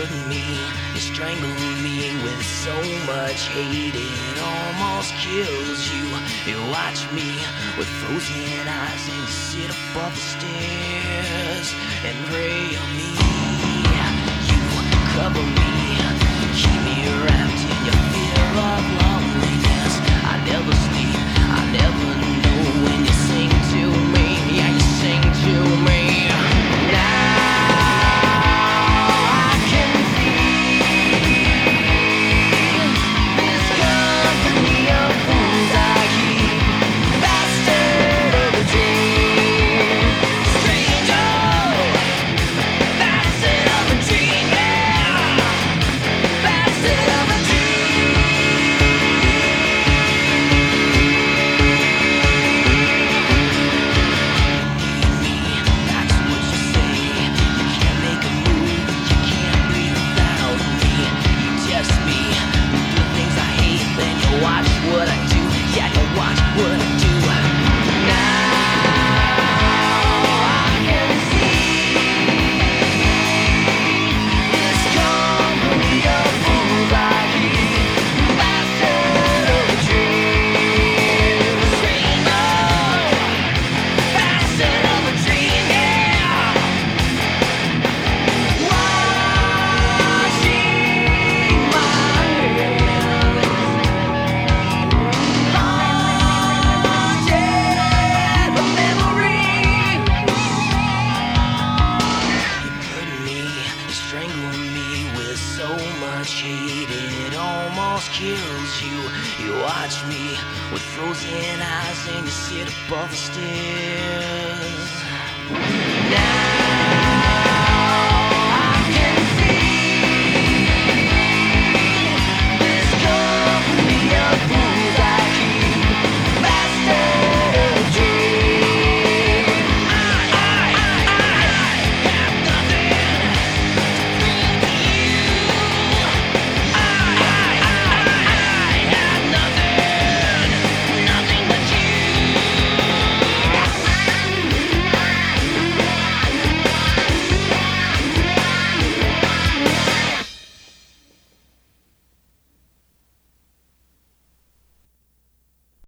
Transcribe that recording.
hurt me, you strangle me with so much hate it almost kills you. You watch me with frozen eyes and you sit above the stairs and pray on me. You cover me, keep me wrapped in your fear of loneliness. I never sleep, I never know when you sing to me. Yeah, you sing to me. Hate it almost kills you. You watch me with frozen eyes and you sit above the stairs. Now